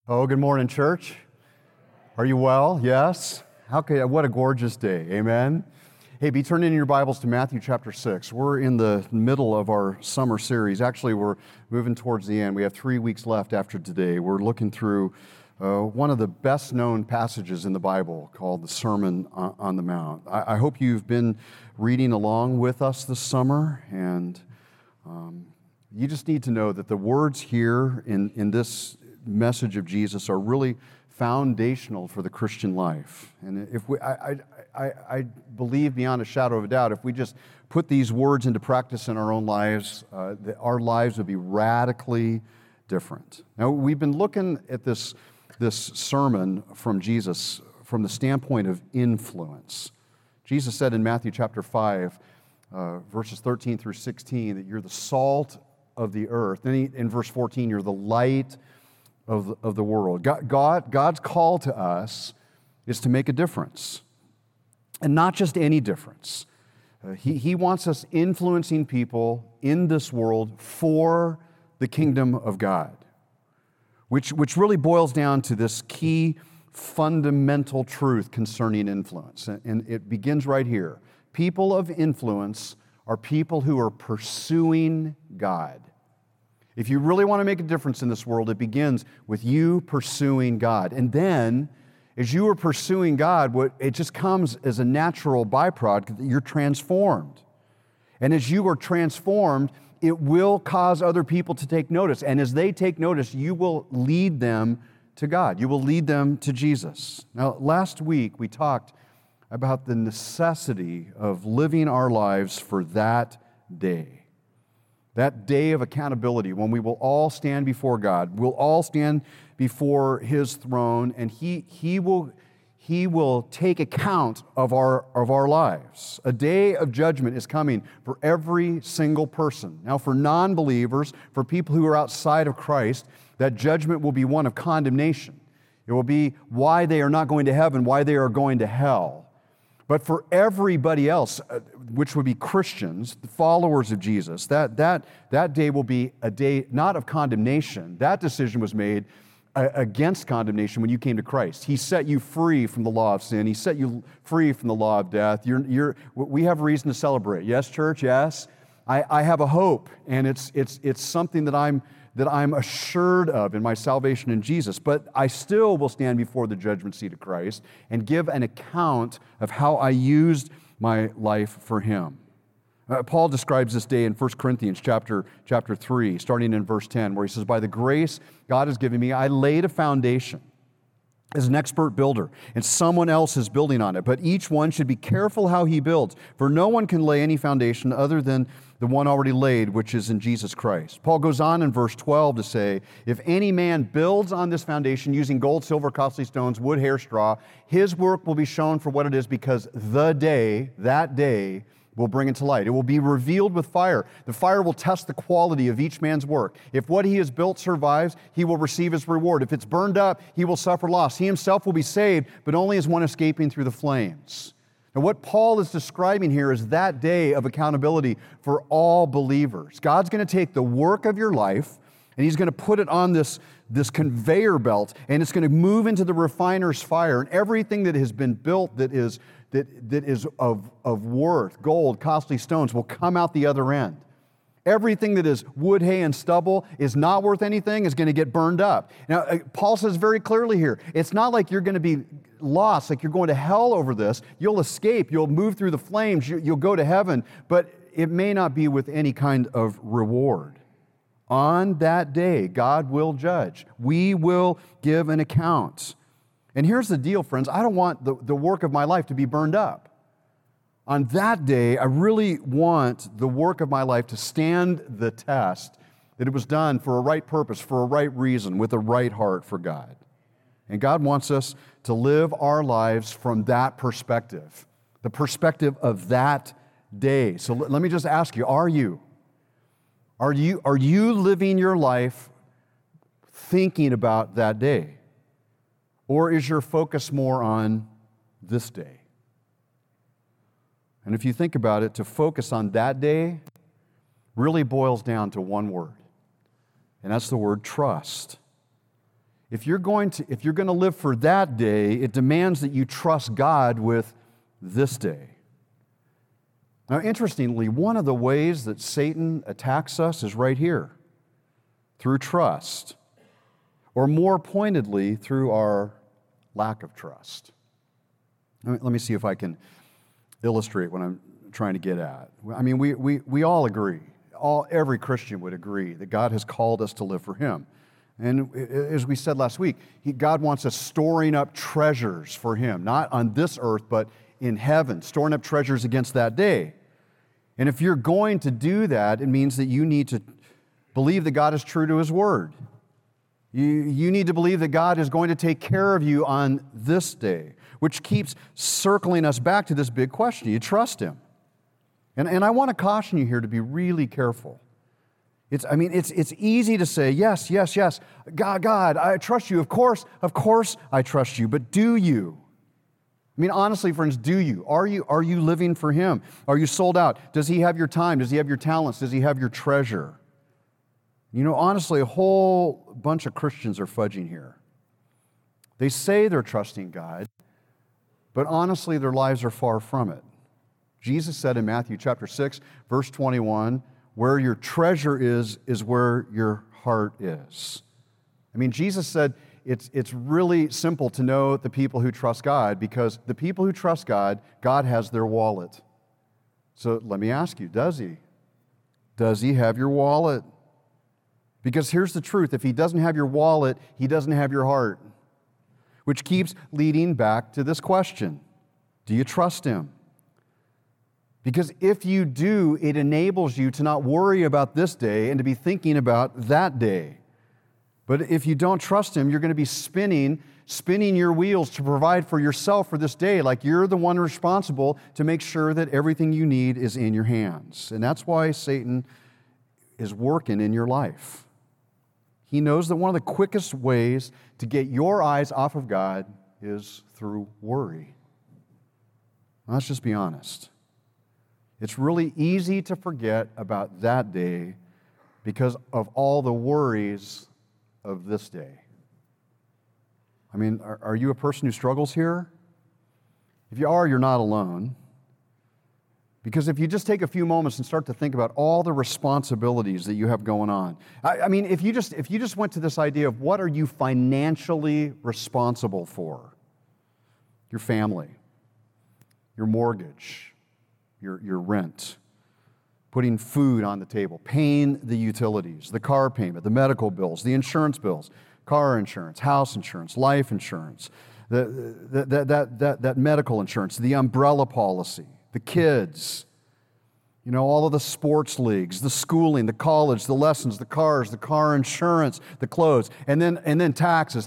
Oh, good morning, church. Are you well? Yes? What a gorgeous day. Amen. Hey, be turning in your Bibles to Matthew chapter 6. We're in the middle of our summer series. Actually, we're moving towards the end. We have 3 weeks left after today. We're looking through one of the best-known passages in the Bible called the Sermon on the Mount. I hope you've been reading along with us this summer, and you just need to know that the words here in this message of Jesus are really foundational for the Christian life. And if I believe beyond a shadow of a doubt, if we just put these words into practice in our own lives, our lives would be radically different. Now, we've been looking at this sermon from Jesus from the standpoint of influence. Jesus said in Matthew chapter 5, verses 13 through 16, that you're the salt of the earth. Then in verse 14, you're the light of the world. God's call to us is to make a difference, and not just any difference. He wants us influencing people in this world for the kingdom of God, which really boils down to this key fundamental truth concerning influence, and it begins right here. People of influence are people who are pursuing God. If you really want to make a difference in this world, it begins with you pursuing God. And then, as you are pursuing God, it just comes as a natural byproduct that you're transformed. And as you are transformed, it will cause other people to take notice. And as they take notice, you will lead them to God. You will lead them to Jesus. Now, last week we talked about the necessity of living our lives for that day. That day of accountability when we will all stand before God. We'll all stand before His throne, and He will take account of our lives. A day of judgment is coming for every single person. Now, for non-believers, for people who are outside of Christ, that judgment will be one of condemnation. It will be why they are not going to heaven, why they are going to hell. But for everybody else, which would be Christians, the followers of Jesus, that day will be a day not of condemnation. That decision was made against condemnation when you came to Christ. He set you free from the law of sin. He set you free from the law of death. We have reason to celebrate. Yes, church, yes. I have a hope, and it's something that I'm assured of in my salvation in Jesus, but I still will stand before the judgment seat of Christ and give an account of how I used my life for Him. Paul describes this day in 1 Corinthians chapter 3, starting in verse 10, where he says, "By the grace God has given me, I laid a foundation as an expert builder, and someone else is building on it. But each one should be careful how he builds, for no one can lay any foundation other than the one already laid, which is in Jesus Christ." Paul goes on in verse 12 to say, "If any man builds on this foundation using gold, silver, costly stones, wood, hair, straw, his work will be shown for what it is, because that day, will bring it to light. It will be revealed with fire. The fire will test the quality of each man's work. If what he has built survives, he will receive his reward. If it's burned up, he will suffer loss. He himself will be saved, but only as one escaping through the flames." Now, what Paul is describing here is that day of accountability for all believers. God's going to take the work of your life, and He's going to put it on this conveyor belt, and it's going to move into the refiner's fire, and everything that has been built that is of worth, gold, costly stones, will come out the other end. Everything that is wood, hay, and stubble is not worth anything, is going to get burned up. Now, Paul says very clearly here, it's not like you're going to be lost, like you're going to hell over this. You'll escape, you'll move through the flames, you'll go to heaven, but it may not be with any kind of reward. On that day, God will judge. We will give an account. And here's the deal, friends. I don't want the work of my life to be burned up. On that day, I really want the work of my life to stand the test, that it was done for a right purpose, for a right reason, with a right heart for God. And God wants us to live our lives from that perspective, the perspective of that day. So let me just ask you, are you living your life thinking about that day? Or is your focus more on this day? And if you think about it, to focus on that day really boils down to one word, and that's the word trust. If you're going to live for that day, it demands that you trust God with this day. Now, interestingly, one of the ways that Satan attacks us is right here, through trust, or more pointedly, through our lack of trust. Let me see if I can illustrate what I'm trying to get at. I mean, we all agree, every Christian would agree that God has called us to live for Him. And as we said last week, God wants us storing up treasures for Him, not on this earth, but in heaven, storing up treasures against that day. And if you're going to do that, it means that you need to believe that God is true to His Word. You need to believe that God is going to take care of you on this day, which keeps circling us back to this big question. You trust Him. And I want to caution you here to be really careful. It's easy to say, yes, yes, yes, God, I trust you. Of course, I trust you. But do you? I mean, honestly, friends, do you? Are you living for Him? Are you sold out? Does He have your time? Does He have your talents? Does He have your treasure? You know, honestly, a whole bunch of Christians are fudging here. They say they're trusting God, but honestly, their lives are far from it. Jesus said in Matthew chapter 6, verse 21, where your treasure is where your heart is. I mean, Jesus said it's really simple to know the people who trust God, because the people who trust God, God has their wallet. So let me ask you, does He? Does He have your wallet? Because here's the truth, if He doesn't have your wallet, He doesn't have your heart. Which keeps leading back to this question, do you trust Him? Because if you do, it enables you to not worry about this day and to be thinking about that day. But if you don't trust Him, you're going to be spinning your wheels to provide for yourself for this day, like you're the one responsible to make sure that everything you need is in your hands. And that's why Satan is working in your life. He knows that one of the quickest ways to get your eyes off of God is through worry. Let's just be honest. It's really easy to forget about that day because of all the worries of this day. I mean, are you a person who struggles here? If you are, you're not alone. Because if you just take a few moments and start to think about all the responsibilities that you have going on. I mean, if you just went to this idea of what are you financially responsible for? Your family, your mortgage, your rent, putting food on the table, paying the utilities, the car payment, the medical bills, the insurance bills, car insurance, house insurance, life insurance, that medical insurance, the umbrella policy, the kids, you know, all of the sports leagues, the schooling, the college, the lessons, the cars, the car insurance, the clothes, and then taxes.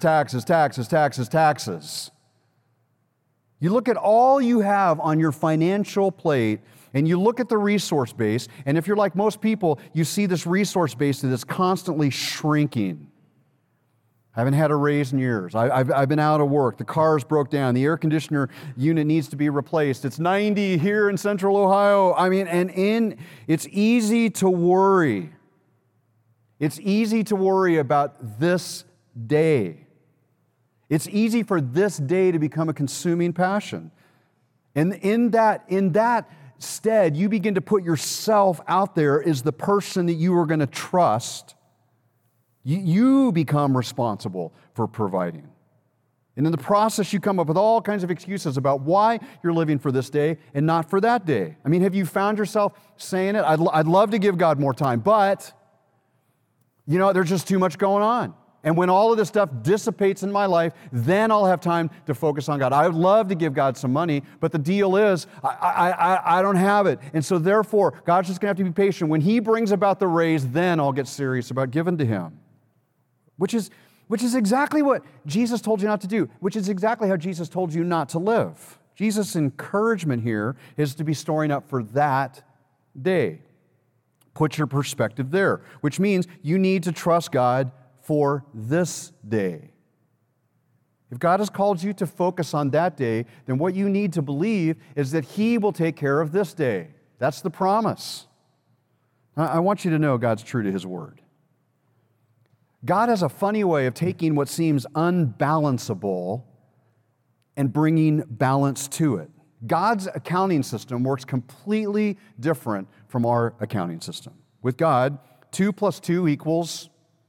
You look at all you have on your financial plate, and you look at the resource base, and if you're like most people, you see this resource base that is constantly shrinking. I haven't had a raise in years. I've been out of work. The car's broke down. The air conditioner unit needs to be replaced. It's 90 here in Central Ohio. I mean, it's easy to worry. It's easy to worry about this day. It's easy for this day to become a consuming passion. And in that stead, you begin to put yourself out there as the person that you are going to trust. You become responsible for providing. And in the process, you come up with all kinds of excuses about why you're living for this day and not for that day. I mean, have you found yourself saying it? I'd love to give God more time, but, you know, there's just too much going on. And when all of this stuff dissipates in my life, then I'll have time to focus on God. I would love to give God some money, but the deal is I don't have it. And so therefore, God's just going to have to be patient. When He brings about the raise, then I'll get serious about giving to Him. Which is exactly what Jesus told you not to do, which is exactly how Jesus told you not to live. Jesus' encouragement here is to be storing up for that day. Put your perspective there, which means you need to trust God for this day. If God has called you to focus on that day, then what you need to believe is that He will take care of this day. That's the promise. I want you to know God's true to His Word. God has a funny way of taking what seems unbalanceable and bringing balance to it. God's accounting system works completely different from our accounting system. With God, 2 plus 2 equals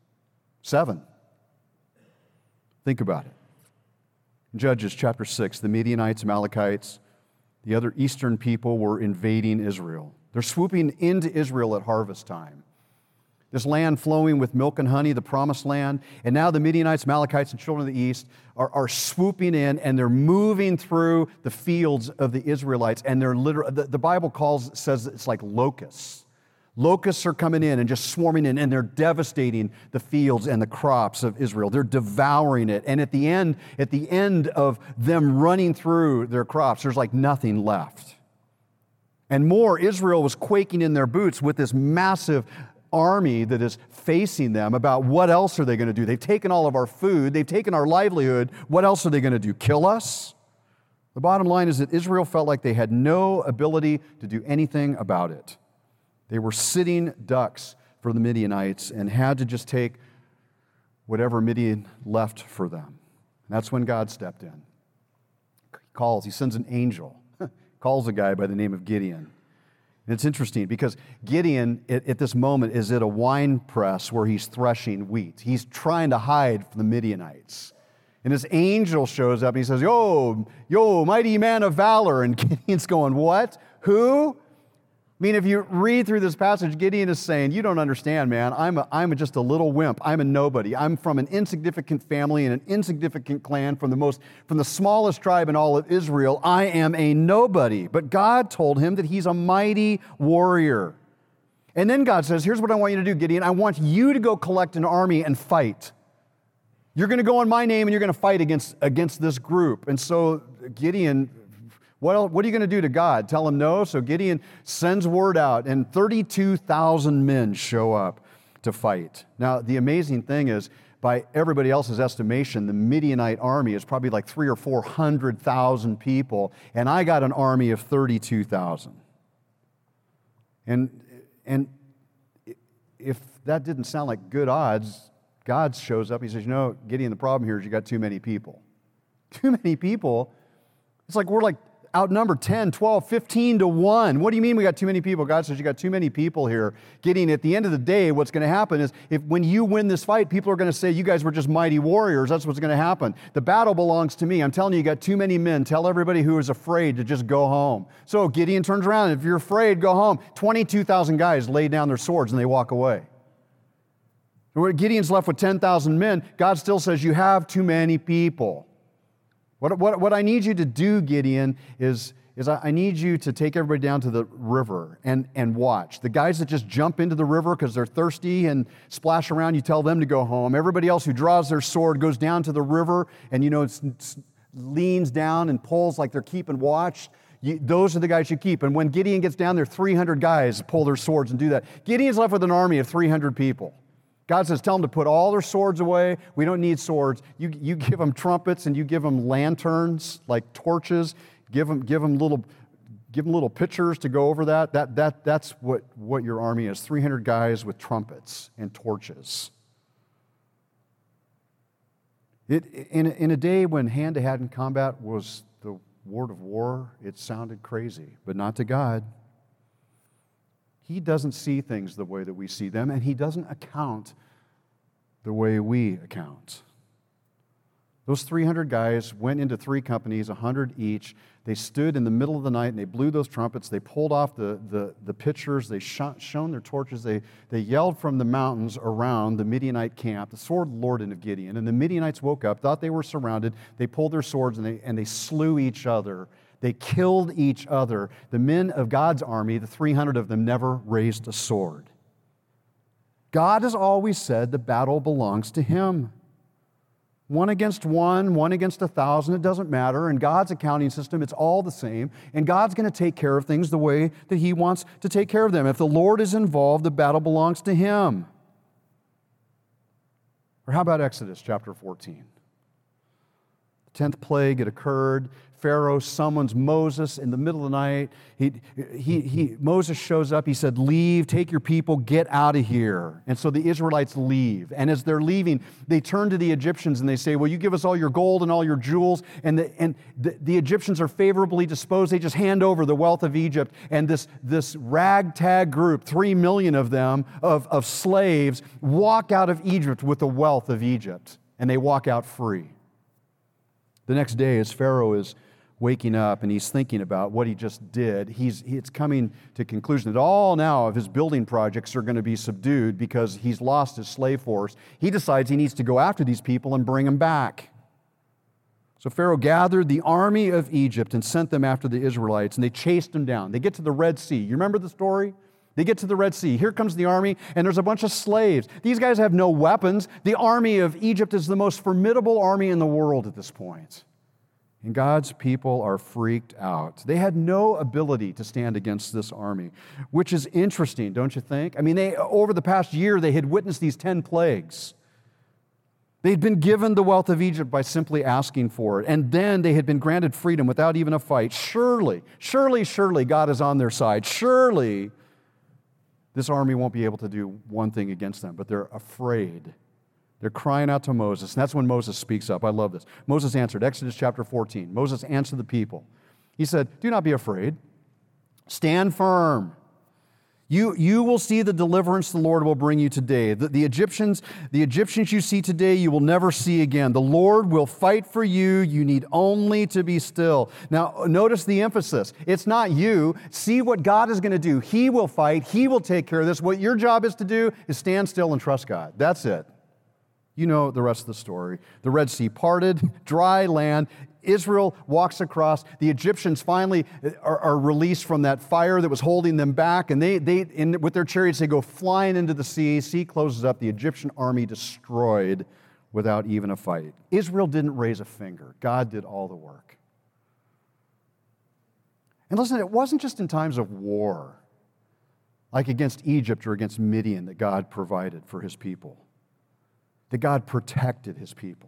7. Think about it. Judges chapter 6, the Midianites, Amalekites, the other eastern people were invading Israel. They're swooping into Israel at harvest time. This land flowing with milk and honey, the promised land. And now the Midianites, Amalekites, and children of the east are swooping in, and they're moving through the fields of the Israelites. And they're literally, the Bible says it's like locusts. Locusts are coming in and just swarming in, and they're devastating the fields and the crops of Israel. They're devouring it. And at the end of them running through their crops, there's like nothing left. And more, Israel was quaking in their boots with this massive army that is facing them about what else are they going to do? They've taken all of our food. They've taken our livelihood. What else are they going to do? Kill us? The bottom line is that Israel felt like they had no ability to do anything about it. They were sitting ducks for the Midianites and had to just take whatever Midian left for them. And that's when God stepped in. He sends an angel, calls a guy by the name of Gideon. And it's interesting because Gideon, at this moment, is at a wine press where he's threshing wheat. He's trying to hide from the Midianites. And this angel shows up and he says, yo, mighty man of valor. And Gideon's going, what? Who? I mean, if you read through this passage, Gideon is saying, you don't understand, man. I'm just a little wimp. I'm a nobody. I'm from an insignificant family and an insignificant clan from the smallest tribe in all of Israel. I am a nobody. But God told him that he's a mighty warrior. And then God says, here's what I want you to do, Gideon. I want you to go collect an army and fight. You're going to go in my name and you're going to fight against this group. And so Gideon, what are you going to do to God? Tell him no? So Gideon sends word out, and 32,000 men show up to fight. Now, the amazing thing is, by everybody else's estimation, the Midianite army is probably like 300,000 or 400,000 people, and I got an army of 32,000. And if that didn't sound like good odds, God shows up. He says, Gideon, the problem here is you got too many people. Too many people? It's like we're like outnumbered 10, 12, 15 to 1. What do you mean we got too many people? God says you got too many people here. Gideon, at the end of the day, what's going to happen is when you win this fight, people are going to say you guys were just mighty warriors. That's what's going to happen. The battle belongs to me. I'm telling you got too many men. Tell everybody who is afraid to just go home. So Gideon turns around. If you're afraid, go home. 22,000 guys lay down their swords and they walk away. Gideon's left with 10,000 men. God still says you have too many people. What I need you to do, Gideon, is I need you to take everybody down to the river and watch. The guys that just jump into the river because they're thirsty and splash around, you tell them to go home. Everybody else who draws their sword goes down to the river and, leans down and pulls like they're keeping watch. Those are the guys you keep. And when Gideon gets down there, 300 guys pull their swords and do that. Gideon's left with an army of 300 people. God says, tell them to put all their swords away. We don't need swords. You give them trumpets and you give them lanterns, like torches. Give them little pitchers to go over that. That's what your army is. 300 guys with trumpets and torches. In a day when hand-to-hand in combat was the word of war, it sounded crazy, but not to God. He doesn't see things the way that we see them, and He doesn't account the way we account. Those 300 guys went into 3 companies, 100 each. They stood in the middle of the night, and they blew those trumpets. They pulled off the pitchers. They shone their torches. They yelled from the mountains around the Midianite camp, the sword of the Lord of Gideon. And the Midianites woke up, thought they were surrounded. They pulled their swords, and they slew each other. They killed each other. The men of God's army, the 300 of them, never raised a sword. God has always said the battle belongs to Him. 1 against 1, 1 against 1,000, it doesn't matter. In God's accounting system, it's all the same. And God's going to take care of things the way that He wants to take care of them. If the Lord is involved, the battle belongs to Him. Or how about Exodus chapter 14? 10th plague had occurred. Pharaoh summons Moses in the middle of the night. Moses shows up. He said, leave, take your people, get out of here. And so the Israelites leave. And as they're leaving, they turn to the Egyptians and they say, well, you give us all your gold and all your jewels. And the Egyptians are favorably disposed. They just hand over the wealth of Egypt. And this ragtag group, 3 million of them, of slaves, walk out of Egypt with the wealth of Egypt. And they walk out free. The next day, as Pharaoh is waking up and he's thinking about what he just did, it's coming to conclusion that all now of his building projects are going to be subdued because he's lost his slave force. He decides he needs to go after these people and bring them back. So Pharaoh gathered the army of Egypt and sent them after the Israelites, and they chased them down. They get to the Red Sea. You remember the story? They get to the Red Sea. Here comes the army, and there's a bunch of slaves. These guys have no weapons. The army of Egypt is the most formidable army in the world at this point. And God's people are freaked out. They had no ability to stand against this army, which is interesting, don't you think? I mean, over the past year, they had witnessed these 10 plagues. They'd been given the wealth of Egypt by simply asking for it. And then they had been granted freedom without even a fight. Surely, God is on their side. Surely, this army won't be able to do one thing against them, but they're afraid. They're crying out to Moses, and that's when Moses speaks up. I love this. Moses answered, Exodus chapter 14. Moses answered the people. He said, do not be afraid. Stand firm. You will see the deliverance the Lord will bring you today. The Egyptians you see today, you will never see again. The Lord will fight for you. You need only to be still. Now, notice the emphasis. It's not you. See what God is going to do. He will fight. He will take care of this. What your job is to do is stand still and trust God. That's it. You know the rest of the story. The Red Sea parted, dry land. Israel walks across. The Egyptians finally are released from that fire that was holding them back, and with their chariots, they go flying into the sea. Sea closes up. The Egyptian army destroyed without even a fight. Israel didn't raise a finger. God did all the work. And listen, it wasn't just in times of war, like against Egypt or against Midian, that God provided for his people, that God protected his people.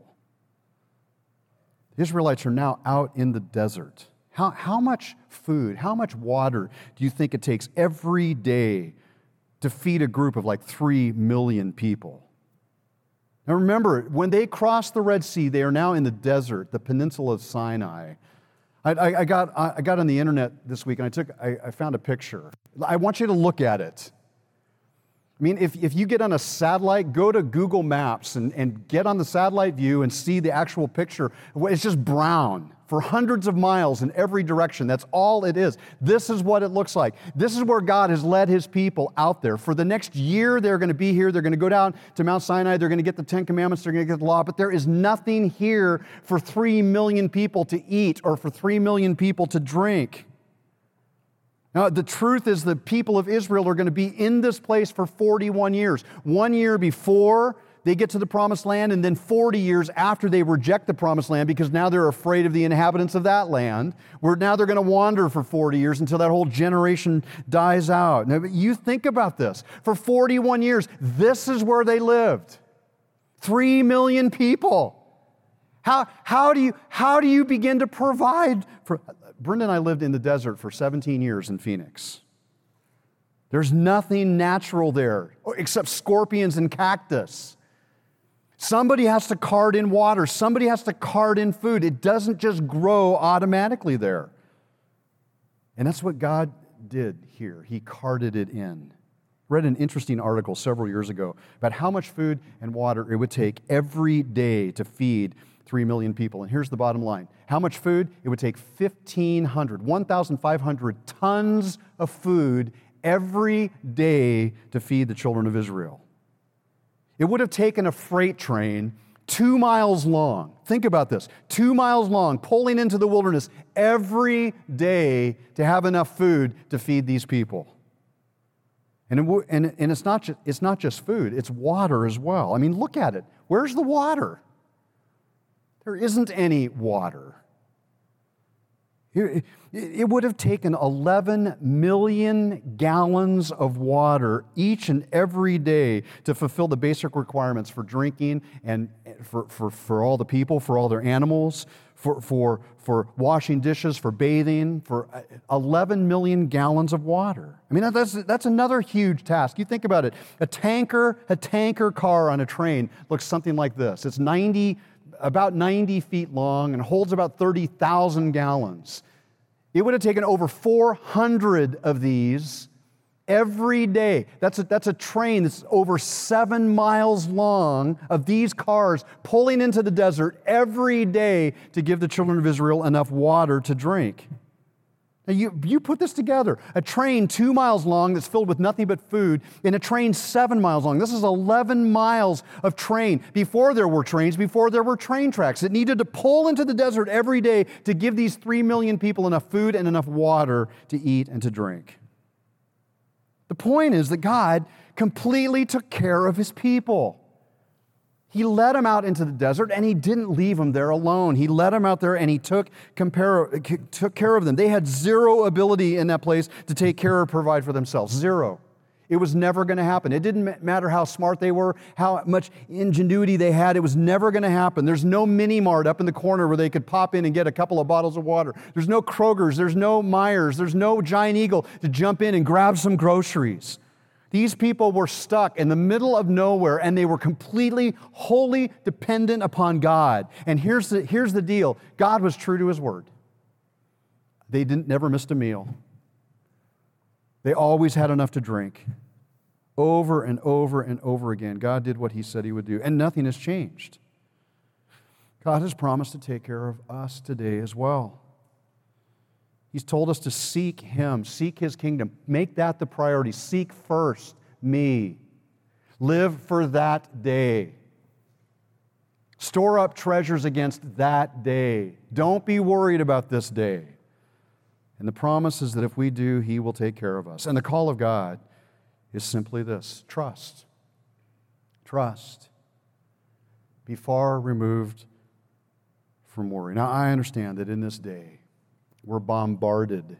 The Israelites are now out in the desert. How much food, how much water do you think it takes every day to feed a group of like 3 million people? Now remember, when they cross the Red Sea, they are now in the desert, the peninsula of Sinai. I got on the internet this week and I found a picture. I want you to look at it. I mean, if you get on a satellite, go to Google Maps and get on the satellite view and see the actual picture. It's just brown for hundreds of miles in every direction. That's all it is. This is what it looks like. This is where God has led his people out there. For the next year, they're going to be here. They're going to go down to Mount Sinai. They're going to get the 10 Commandments. They're going to get the law. But there is nothing here for 3 million people to eat or for 3 million people to drink. Now, the truth is the people of Israel are going to be in this place for 41 years. 1 year before they get to the Promised Land, and then 40 years after they reject the Promised Land because now they're afraid of the inhabitants of that land. Now they're going to wander for 40 years until that whole generation dies out. Now, you think about this. For 41 years, this is where they lived. 3 million people. How do you begin to provide for... Brenda and I lived in the desert for 17 years in Phoenix. There's nothing natural there except scorpions and cactus. Somebody has to cart in water. Somebody has to cart in food. It doesn't just grow automatically there. And that's what God did here. He carted it in. I read an interesting article several years ago about how much food and water it would take every day to feed 3 million people. And here's the bottom line. How much food? It would take 1,500 tons of food every day to feed the children of Israel. It would have taken a freight train 2 miles long. Think about this. 2 miles long, pulling into the wilderness every day to have enough food to feed these people. And it's not just food, it's water as well. I mean, look at it. Where's the water? There isn't any water. It would have taken 11 million gallons of water each and every day to fulfill the basic requirements for drinking and for all the people, for all their animals, for washing dishes, for bathing, for 11 million gallons of water. I mean, that's another huge task. You think about it. A tanker car on a train looks something like this. It's about 90 feet long and holds about 30,000 gallons. It would have taken over 400 of these every day. That's a train that's over 7 miles long of these cars pulling into the desert every day to give the children of Israel enough water to drink. Now you put this together. A train 2 miles long that's filled with nothing but food, and a train 7 miles long. This is 11 miles of train. Before there were trains, before there were train tracks, it needed to pull into the desert every day to give these 3 million people enough food and enough water to eat and to drink. The point is that God completely took care of His people. He led them out into the desert, and He didn't leave them there alone. He led them out there, and He took care of them. They had zero ability in that place to take care or provide for themselves. Zero. It was never going to happen. It didn't matter how smart they were, how much ingenuity they had. It was never going to happen. There's no mini mart up in the corner where they could pop in and get a couple of bottles of water. There's no Kroger's. There's no Myers. There's no Giant Eagle to jump in and grab some groceries. These people were stuck in the middle of nowhere, and they were completely, wholly dependent upon God. And here's the deal. God was true to His word. They never missed a meal. They always had enough to drink. Over and over and over again, God did what He said He would do, and nothing has changed. God has promised to take care of us today as well. He's told us to seek Him, seek His kingdom. Make that the priority. Seek first me. Live for that day. Store up treasures against that day. Don't be worried about this day. And the promise is that if we do, He will take care of us. And the call of God is simply this: trust. Trust. Be far removed from worry. Now, I understand that in this day, we're bombarded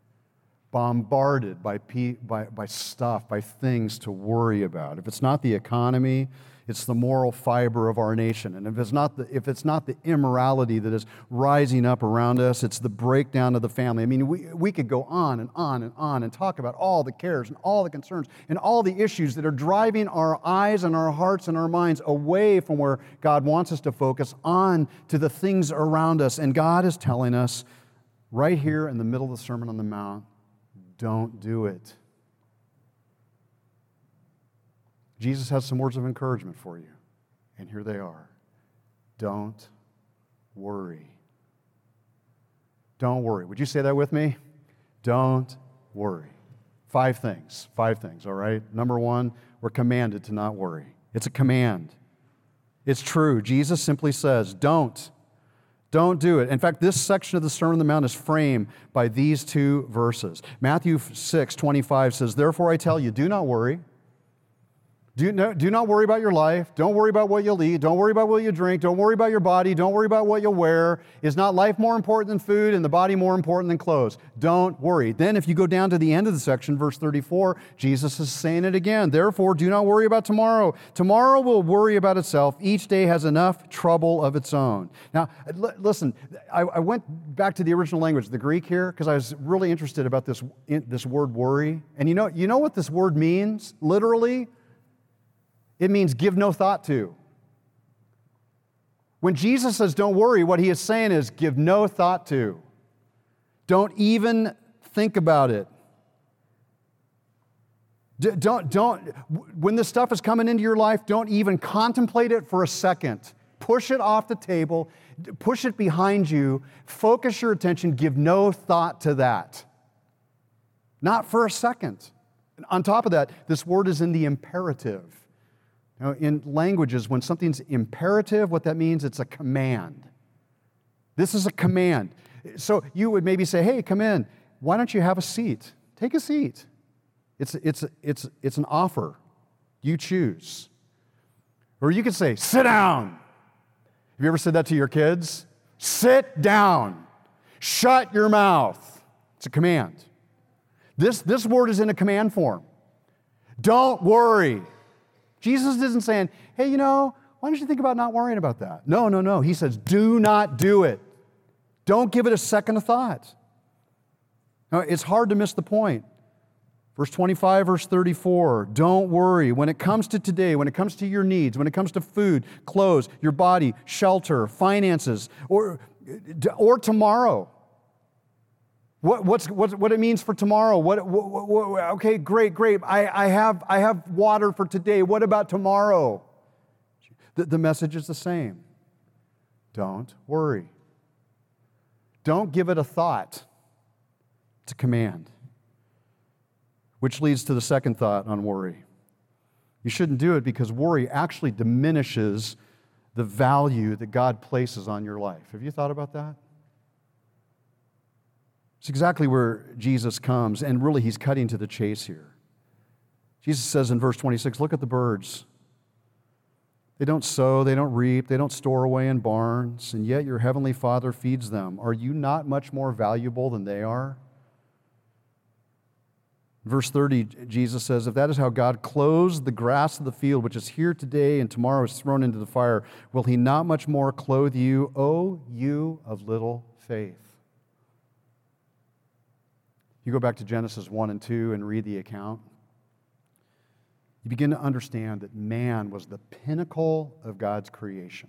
by stuff, by things to worry about. If it's not the economy, it's the moral fiber of our nation. And if it's not the immorality that is rising up around us, it's the breakdown of the family. I mean, we could go on and on and on and talk about all the cares and all the concerns and all the issues that are driving our eyes and our hearts and our minds away from where God wants us to focus on to the things around us. And God is telling us, right here in the middle of the Sermon on the Mount, don't do it. Jesus has some words of encouragement for you, and here they are. Don't worry. Don't worry. Would you say that with me? Don't worry. 5 things, all right? Number 1, we're commanded to not worry. It's a command. It's true. Jesus simply says, don't do it. In fact, this section of the Sermon on the Mount is framed by these 2 verses. Matthew 6:25 says, "Therefore I tell you, do not worry. Do not worry about your life. Don't worry about what you'll eat. Don't worry about what you drink. Don't worry about your body. Don't worry about what you'll wear. Is not life more important than food and the body more important than clothes? Don't worry." Then if you go down to the end of the section, verse 34, Jesus is saying it again. "Therefore, do not worry about tomorrow. Tomorrow will worry about itself. Each day has enough trouble of its own." Now, listen, I went back to the original language, the Greek here, because I was really interested about this word worry. And you know what this word means, literally? It means give no thought to. When Jesus says don't worry, what He is saying is give no thought to. Don't even think about it. When this stuff is coming into your life, don't even contemplate it for a second. Push it off the table. Push it behind you. Focus your attention. Give no thought to that. Not for a second. And on top of that, this word is in the imperative. Now, in languages, when something's imperative, what that means, it's a command. This is a command. So you would maybe say, "Hey, come in. Why don't you have a seat? Take a seat." It's an offer. You choose. Or you could say, "Sit down." Have you ever said that to your kids? Sit down. Shut your mouth. It's a command. This word is in a command form. Don't worry. Jesus isn't saying, hey, why don't you think about not worrying about that? No. He says, do not do it. Don't give it a second of thought. Now, it's hard to miss the point. Verse 25, verse 34, don't worry. When it comes to today, when it comes to your needs, when it comes to food, clothes, your body, shelter, finances, or tomorrow. What it means for tomorrow? Okay, great. I have water for today. What about tomorrow? The message is the same. Don't worry. Don't give it a thought. It's a command. Which leads to the second thought on worry. You shouldn't do it because worry actually diminishes the value that God places on your life. Have you thought about that? It's exactly where Jesus comes, and really he's cutting to the chase here. Jesus says in verse 26, look at the birds. They don't sow, they don't reap, they don't store away in barns, and yet your heavenly Father feeds them. Are you not much more valuable than they are? Verse 30, Jesus says, if that is how God clothes the grass of the field, which is here today and tomorrow is thrown into the fire, will he not much more clothe you, O you of little faith? You go back to Genesis 1 and 2 and read the account. You begin to understand that man was the pinnacle of God's creation.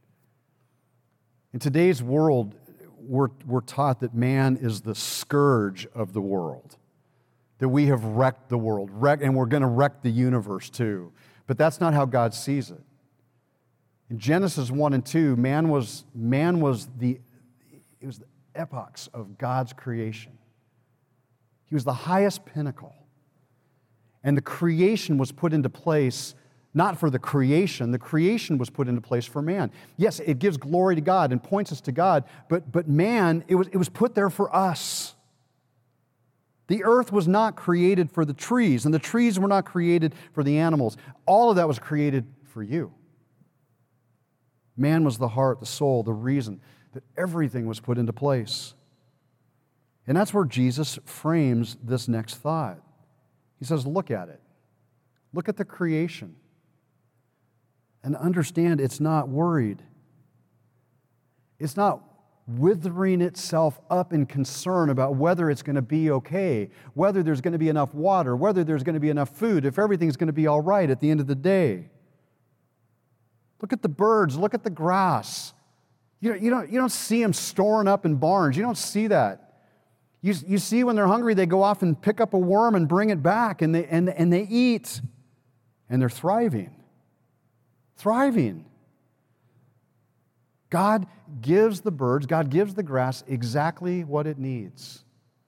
In today's world, we're taught that man is the scourge of the world, that we have wrecked the world, and we're going to wreck the universe too. But that's not how God sees it. In Genesis 1 and 2, man was the epochs of God's creation. He was the highest pinnacle. And the creation was put into place not for the creation was put into place for man. Yes, it gives glory to God and points us to God, but man, it was put there for us. The earth was not created for the trees, and the trees were not created for the animals. All of that was created for you. Man was the heart, the soul, the reason that everything was put into place. And that's where Jesus frames this next thought. He says, look at it. Look at the creation. And understand it's not worried. It's not withering itself up in concern about whether it's going to be okay, whether there's going to be enough water, whether there's going to be enough food, if everything's going to be all right at the end of the day. Look at the birds. Look at the grass. You don't see them storing up in barns. You don't see that. You see when they're hungry, they go off and pick up a worm and bring it back, and they eat, and they're thriving. Thriving. God gives the birds, God gives the grass exactly what it needs.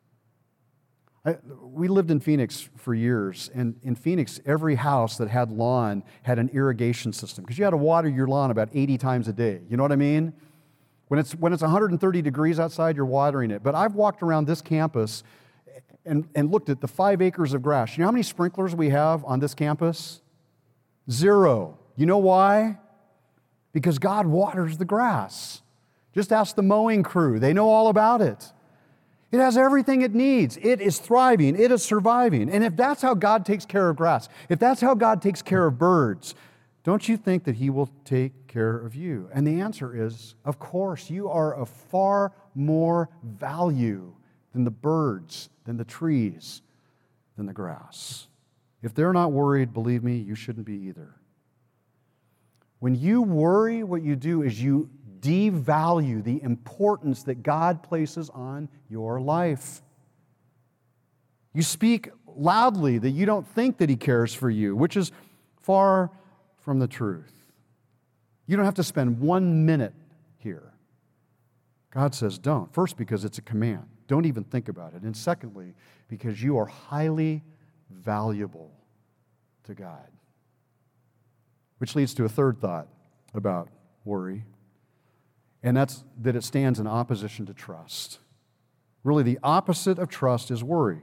We lived in Phoenix for years, and in Phoenix, every house that had lawn had an irrigation system because you had to water your lawn about 80 times a day. You know what I mean? When it's 130 degrees outside, you're watering it. But I've walked around this campus and looked at the 5 acres of grass. You know how many sprinklers we have on this campus? 0. You know why? Because God waters the grass. Just ask the mowing crew. They know all about it. It has everything it needs. It is thriving. It is surviving. And if that's how God takes care of grass, if that's how God takes care of birds, don't you think that He will take care of you? And the answer is, of course, you are of far more value than the birds, than the trees, than the grass. If they're not worried, believe me, you shouldn't be either. When you worry, what you do is you devalue the importance that God places on your life. You speak loudly that you don't think that He cares for you, which is far from the truth. You don't have to spend 1 minute here. God says don't. First, because it's a command. Don't even think about it. And secondly, because you are highly valuable to God. Which leads to a third thought about worry, and that's that it stands in opposition to trust. Really, the opposite of trust is worry.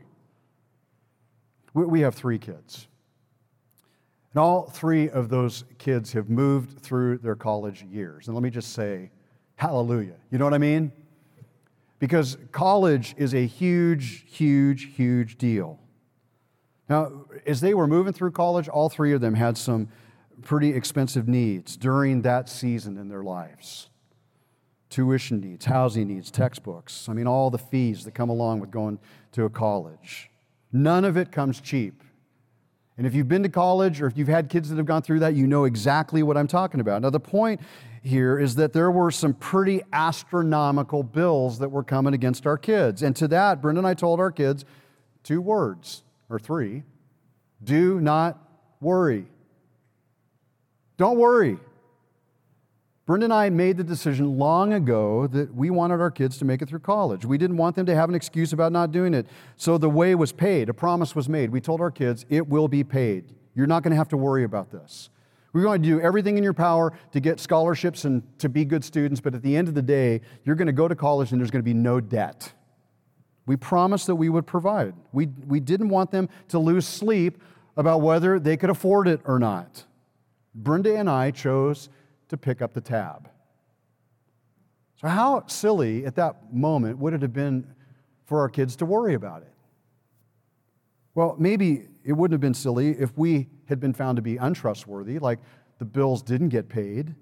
We have 3 kids. And all 3 of those kids have moved through their college years. And let me just say, hallelujah. You know what I mean? because college is a huge, huge, huge deal. Now, as they were moving through college, all three of them had some pretty expensive needs during that season in their lives. Tuition needs, housing needs, textbooks. I mean, all the fees that come along with going to a college. None of it comes cheap. And if you've been to college or if you've had kids that have gone through that, you know exactly what I'm talking about. Now, the point here is that there were some pretty astronomical bills that were coming against our kids. And to that, Brenda and I told our kids 2 words, or 3. Do not worry. Don't worry. Brenda and I made the decision long ago that we wanted our kids to make it through college. We didn't want them to have an excuse about not doing it. So the way was paid. A promise was made. We told our kids, it will be paid. You're not going to have to worry about this. We're going to do everything in your power to get scholarships and to be good students, but at the end of the day, you're going to go to college and there's going to be no debt. We promised that we would provide. We didn't want them to lose sleep about whether they could afford it or not. Brenda and I chose to pick up the tab. So how silly at that moment would it have been for our kids to worry about it? Well, maybe it wouldn't have been silly if we had been found to be untrustworthy, like the bills didn't get paid.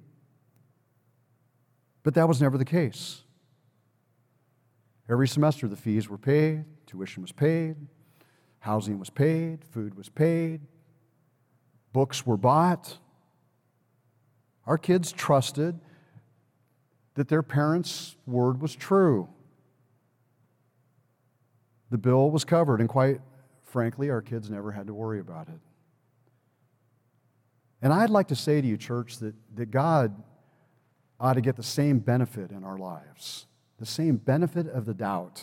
But that was never the case. Every semester the fees were paid, tuition was paid, housing was paid, food was paid, books were bought. Our kids trusted that their parents' word was true. The bill was covered, and quite frankly, our kids never had to worry about it. And I'd like to say to you, church, that God ought to get the same benefit in our lives, the same benefit of the doubt.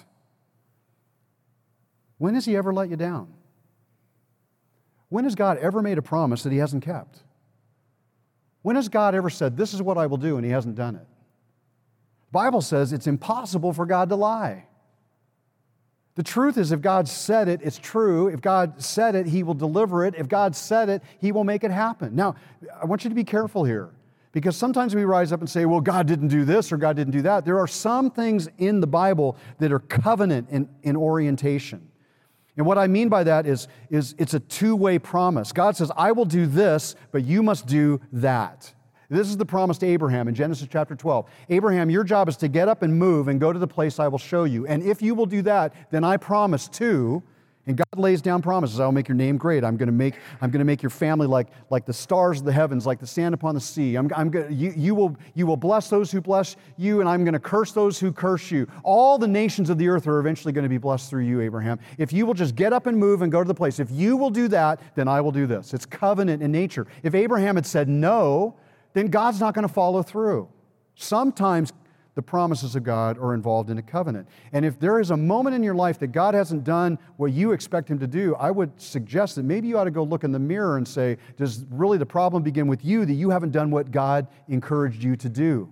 When has He ever let you down? When has God ever made a promise that He hasn't kept? When has God ever said, this is what I will do, and He hasn't done it? The Bible says it's impossible for God to lie. The truth is, if God said it, it's true. If God said it, He will deliver it. If God said it, He will make it happen. Now, I want you to be careful here, because sometimes we rise up and say, well, God didn't do this or God didn't do that. There are some things in the Bible that are covenant in orientation. And what I mean by that is it's a two-way promise. God says, I will do this, but you must do that. This is the promise to Abraham in Genesis chapter 12. Abraham, your job is to get up and move and go to the place I will show you. And if you will do that, then I promise to, and God lays down promises, I will make your name great. I'm going to make your family like the stars of the heavens, like the sand upon the sea. You will bless those who bless you, and I'm going to curse those who curse you. All the nations of the earth are eventually going to be blessed through you, Abraham. If you will just get up and move and go to the place, if you will do that, then I will do this. It's covenant in nature. If Abraham had said no, then God's not going to follow through. Sometimes the promises of God are involved in a covenant. And if there is a moment in your life that God hasn't done what you expect Him to do, I would suggest that maybe you ought to go look in the mirror and say, does really the problem begin with you that you haven't done what God encouraged you to do?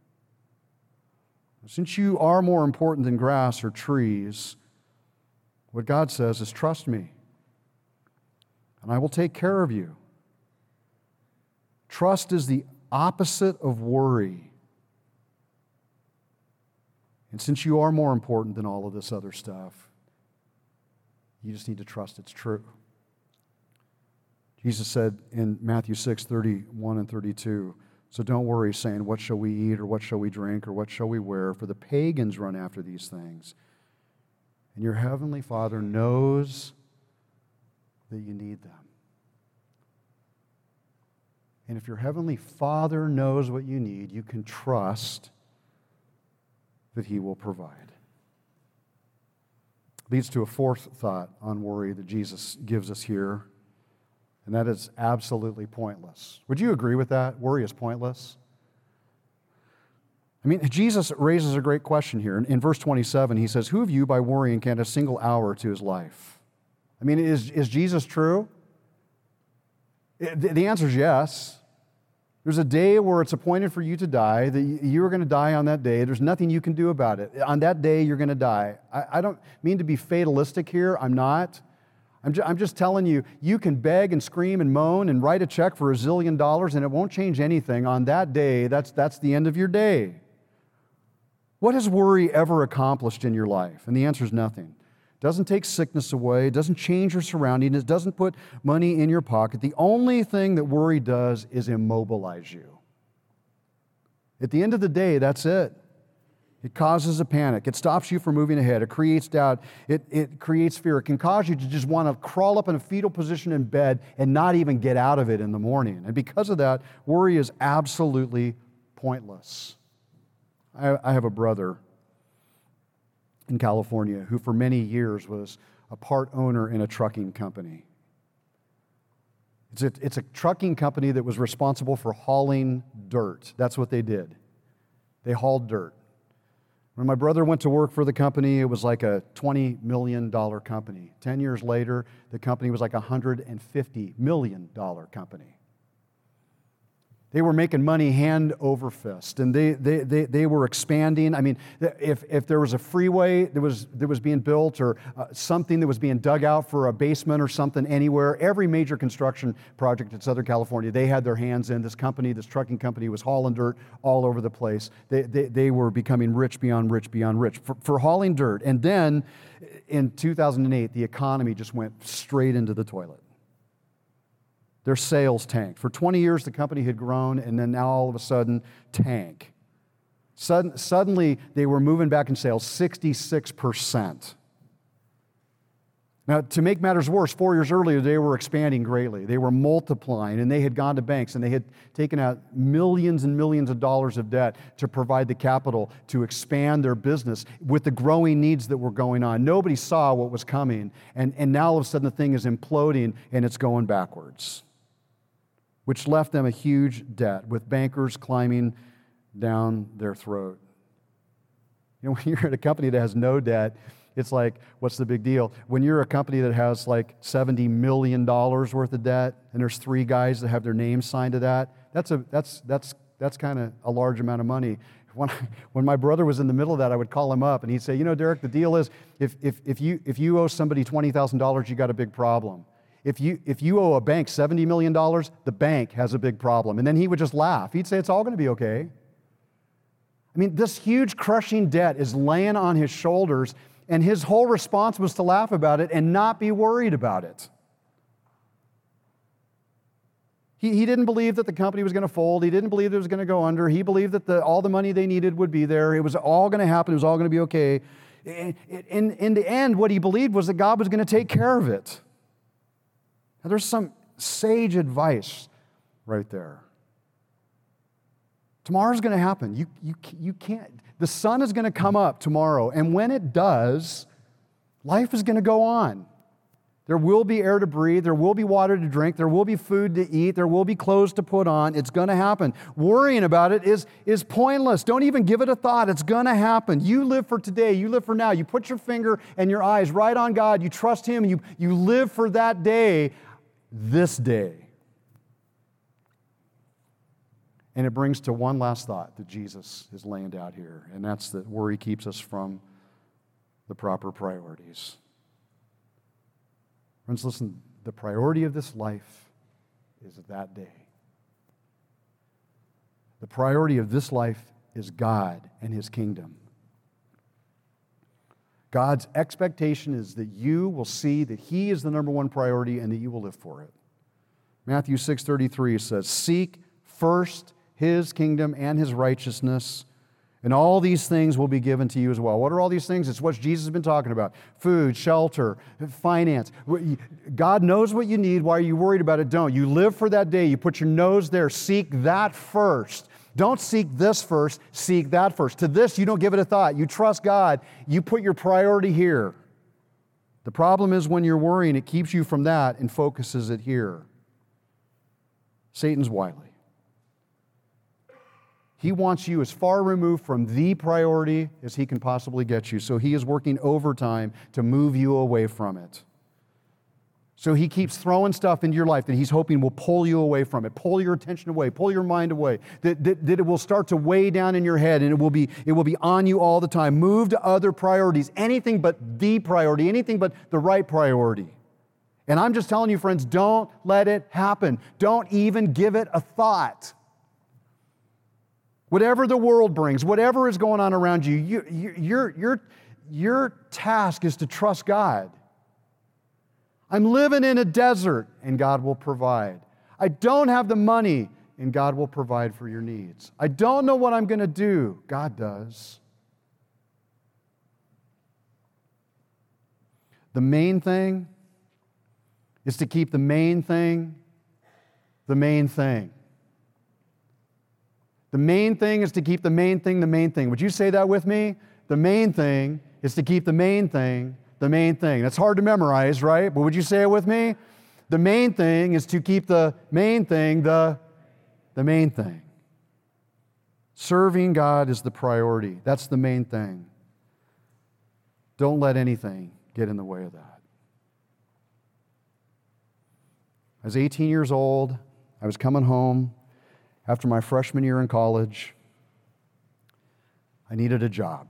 Since you are more important than grass or trees, what God says is, trust me, and I will take care of you. Trust is the opposite of worry. And since you are more important than all of this other stuff, you just need to trust it's true. Jesus said in Matthew 6:31 and 32, so don't worry, saying, what shall we eat, or what shall we drink, or what shall we wear? For the pagans run after these things. And your heavenly Father knows that you need them. And if your heavenly Father knows what you need, you can trust that He will provide. Leads to a fourth thought on worry that Jesus gives us here, and that is absolutely pointless. Would you agree with that? Worry is pointless? I mean, Jesus raises a great question here. In verse 27, He says, who of you by worrying can add a single hour to his life? I mean, is Jesus true? The answer is yes. There's a day where it's appointed for you to die, that you're going to die on that day. There's nothing you can do about it. On that day, you're going to die. I don't mean to be fatalistic here. I'm not. I'm just telling you, you can beg and scream and moan and write a check for $1 zillion, and it won't change anything. On that day, that's the end of your day. What has worry ever accomplished in your life? And the answer is nothing. It doesn't take sickness away. It doesn't change your surroundings. It doesn't put money in your pocket. The only thing that worry does is immobilize you. At the end of the day, that's it. It causes a panic. It stops you from moving ahead. It creates doubt. It creates fear. It can cause you to just want to crawl up in a fetal position in bed and not even get out of it in the morning. And because of that, worry is absolutely pointless. I have a brother in California who for many years was a part owner in a trucking company. It's a trucking company that was responsible for hauling dirt. That's what they did. They hauled dirt. When my brother went to work for the company, it was like a $20 million company. 10 years later, the company was like a $150 million company. They were making money hand over fist, and they were expanding. I mean, if there was a freeway that was being built or something that was being dug out for a basement or something anywhere, every major construction project in Southern California, they had their hands in. This trucking company was hauling dirt all over the place. They were becoming rich beyond rich beyond rich for hauling dirt. And then in 2008, the economy just went straight into the toilet. Their sales tanked. For 20 years, the company had grown, and then now all of a sudden, tank. Suddenly, they were moving back in sales 66%. Now, to make matters worse, 4 years earlier, they were expanding greatly. They were multiplying, and they had gone to banks, and they had taken out millions and millions of dollars of debt to provide the capital to expand their business with the growing needs that were going on. Nobody saw what was coming, and now all of a sudden, the thing is imploding, and it's going backwards, which left them a huge debt with bankers climbing down their throat. You know, when you're at a company that has no debt, it's like, what's the big deal? When you're a company that has like $70 million worth of debt, and there's 3 guys that have their names signed to that, that's kind of a large amount of money. When my brother was in the middle of that, I would call him up, and he'd say, you know, Derek, the deal is, if you owe somebody $20,000, you got a big problem. If you owe a bank $70 million, the bank has a big problem. And then he would just laugh. He'd say, it's all going to be okay. I mean, this huge crushing debt is laying on his shoulders, and his whole response was to laugh about it and not be worried about it. He didn't believe that the company was going to fold. He didn't believe it was going to go under. He believed that all the money they needed would be there. It was all going to happen. It was all going to be okay. In the end, what he believed was that God was going to take care of it. Now, there's some sage advice right there. Tomorrow's going to happen. You can't. The sun is going to come up tomorrow, and when it does, life is going to go on. There will be air to breathe. There will be water to drink. There will be food to eat. There will be clothes to put on. It's going to happen. Worrying about it is pointless. Don't even give it a thought. It's going to happen. You live for today. You live for now. You put your finger and your eyes right on God. You trust Him. You live for that day, this day. And it brings to one last thought that Jesus is laying out here, and that's that worry keeps us from the proper priorities. Friends, listen, the priority of this life is that day. The priority of this life is God and His kingdom. God's expectation is that you will see that He is the number one priority and that you will live for it. Matthew 6:33 says, "Seek first His kingdom and His righteousness, and all these things will be given to you as well." What are all these things? It's what Jesus has been talking about. Food, shelter, finance. God knows what you need. Why are you worried about it? Don't. You live for that day. You put your nose there. Seek that first. Don't seek this first. Seek that first. To this, you don't give it a thought. You trust God. You put your priority here. The problem is when you're worrying, it keeps you from that and focuses it here. Satan's wily. He wants you as far removed from the priority as he can possibly get you. So he is working overtime to move you away from it. So he keeps throwing stuff into your life that he's hoping will pull you away from it, pull your attention away, pull your mind away, that it will start to weigh down in your head and it will be on you all the time. Move to other priorities, anything but the priority, anything but the right priority. And I'm just telling you, friends, don't let it happen. Don't even give it a thought. whatever the world brings, whatever is going on around you, your task is to trust God. I'm living in a desert, and God will provide. I don't have the money, and God will provide for your needs. I don't know what I'm going to do. God does. The main thing is to keep the main thing the main thing. The main thing is to keep the main thing the main thing. Would you say that with me? The main thing is to keep the main thing the main thing. That's hard to memorize, right? But would you say it with me? The main thing is to keep the main thing the main thing. Serving God is the priority. That's the main thing. Don't let anything get in the way of that. I was 18 years old. I was coming home after my freshman year in college. I needed a job.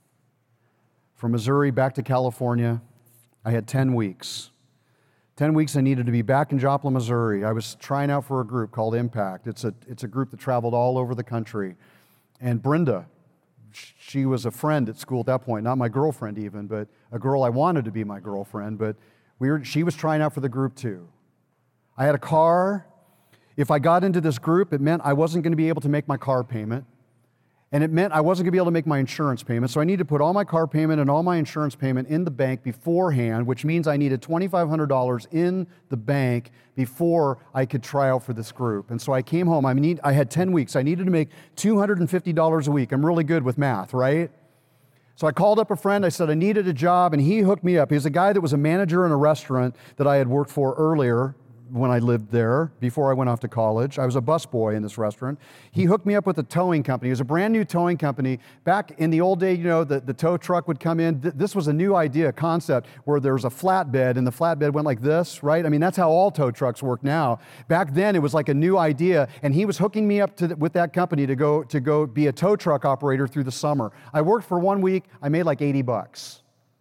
From Missouri back to California, I had 10 weeks. 10 weeks I needed to be back in Joplin, Missouri. I was trying out for a group called Impact. It's a group that traveled all over the country. And Brenda, she was a friend at school at that point, not my girlfriend even, but a girl I wanted to be my girlfriend, but she was trying out for the group too. I had a car. If I got into this group, it meant I wasn't going to be able to make my car payment. And it meant I wasn't going to be able to make my insurance payment. So I needed to put all my car payment and all my insurance payment in the bank beforehand, which means I needed $2,500 in the bank before I could try out for this group. And so I came home. I had 10 weeks. I needed to make $250 a week. I'm really good with math, right? So I called up a friend. I said I needed a job, and he hooked me up. He was a guy that was a manager in a restaurant that I had worked for earlier when I lived there, before I went off to college. I was a busboy in this restaurant. He hooked me up with a towing company. It was a brand new towing company. Back in the old day, the tow truck would come in. This was a new idea, concept, where there was a flatbed, and the flatbed went like this, right? I mean, that's how all tow trucks work now. Back then, it was like a new idea, and he was hooking me up with that company to go be a tow truck operator through the summer. I worked for 1 week. I made like $80.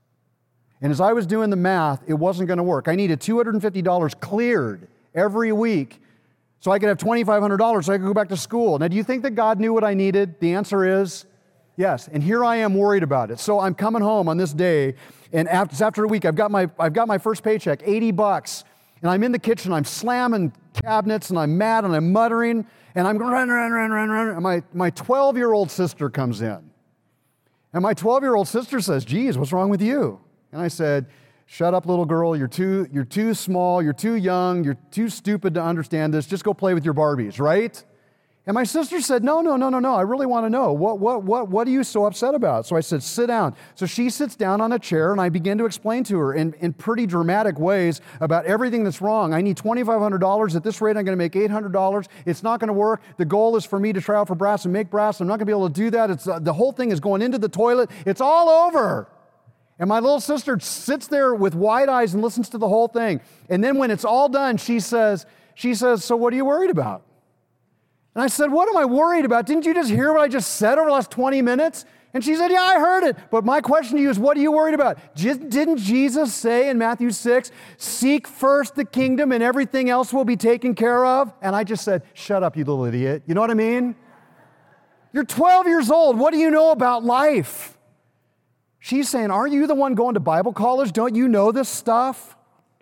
And as I was doing the math, it wasn't going to work. I needed $250 cleared every week so I could have $2,500 so I could go back to school. Now, do you think that God knew what I needed? The answer is yes. And here I am worried about it. So I'm coming home on this day, and after a week, I've got my first paycheck, $80. And I'm in the kitchen, I'm slamming cabinets, and I'm mad, and I'm muttering, and I'm going, run. And my 12-year-old sister comes in. And my 12-year-old sister says, geez, what's wrong with you? And I said, shut up, little girl. You're too small. You're too young. You're too stupid to understand this. Just go play with your Barbies, right? And my sister said, no. I really want to know. What are you so upset about? So I said, sit down. So she sits down on a chair, and I begin to explain to her in pretty dramatic ways about everything that's wrong. I need $2,500. At this rate, I'm going to make $800. It's not going to work. The goal is for me to try out for brass and make brass. I'm not going to be able to do that. The whole thing is going into the toilet. It's all over. And my little sister sits there with wide eyes and listens to the whole thing. And then when it's all done, she says, so what are you worried about? And I said, what am I worried about? Didn't you just hear what I just said over the last 20 minutes? And she said, yeah, I heard it. But my question to you is, what are you worried about? Didn't Jesus say in Matthew 6, seek first the kingdom and everything else will be taken care of? And I just said, shut up, you little idiot. You know what I mean? You're 12 years old. What do you know about life? She's saying, aren't you the one going to Bible college? Don't you know this stuff?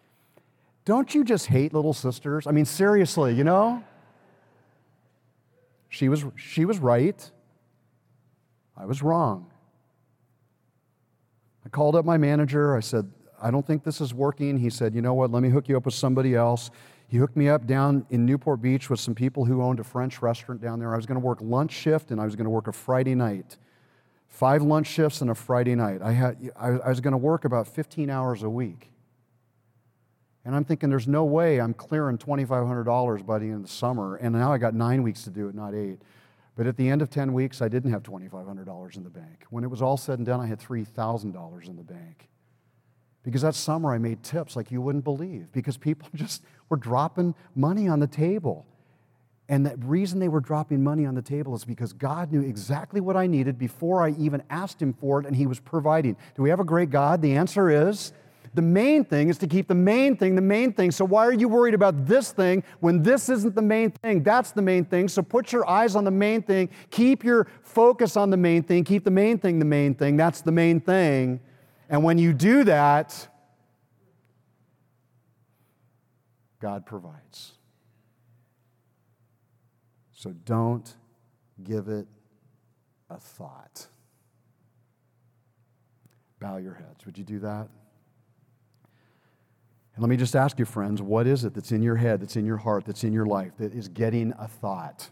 Don't you just hate little sisters? I mean, seriously, She was right. I was wrong. I called up my manager. I said, I don't think this is working. He said, you know what, let me hook you up with somebody else. He hooked me up down in Newport Beach with some people who owned a French restaurant down there. I was going to work lunch shift, and I was going to work a Friday night. 5 lunch shifts and a Friday night. I was going to work about 15 hours a week. And I'm thinking, there's no way I'm clearing $2,500 by the end of the summer. And now I got 9 weeks to do it, not 8. But at the end of 10 weeks, I didn't have $2,500 in the bank. When it was all said and done, I had $3,000 in the bank. Because that summer I made tips like you wouldn't believe. Because people just were dropping money on the table. And the reason they were dropping money on the table is because God knew exactly what I needed before I even asked Him for it, and He was providing. Do we have a great God? The answer is The main thing is to keep the main thing the main thing. So why are you worried about this thing when this isn't the main thing? That's the main thing. So put your eyes on the main thing. Keep your focus on the main thing. Keep the main thing the main thing. That's the main thing. And when you do that, God provides. So don't give it a thought. Bow your heads. Would you do that? And let me just ask you, friends, what is it that's in your head, that's in your heart, that's in your life that is getting a thought?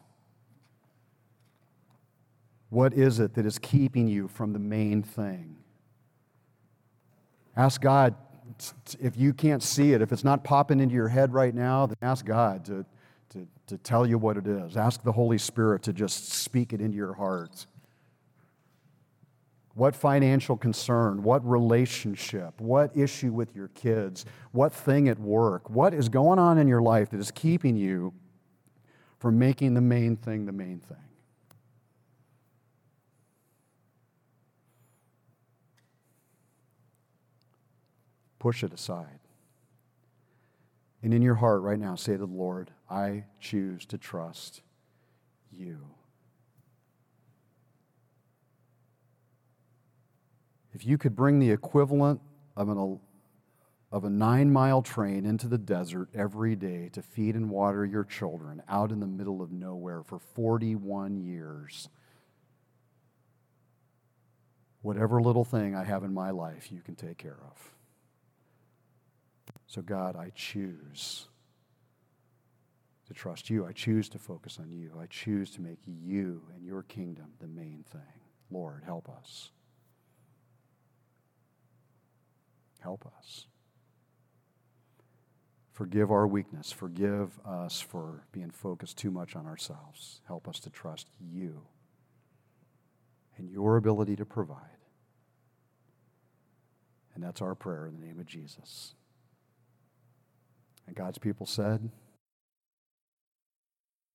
What is it that is keeping you from the main thing? Ask God, if you can't see it, if it's not popping into your head right now, then ask God to tell you what it is. Ask the Holy Spirit to just speak it into your heart. What financial concern, what relationship, what issue with your kids, what thing at work, what is going on in your life that is keeping you from making the main thing the main thing? Push it aside. And in your heart right now, say to the Lord, I choose to trust you. If you could bring the equivalent of a 9-mile train into the desert every day to feed and water your children out in the middle of nowhere for 41 years, whatever little thing I have in my life, you can take care of. So God, I choose to trust you. I choose to focus on you. I choose to make you and your kingdom the main thing. Lord, help us. Help us. Forgive our weakness. Forgive us for being focused too much on ourselves. Help us to trust you and your ability to provide. And that's our prayer in the name of Jesus. And God's people said,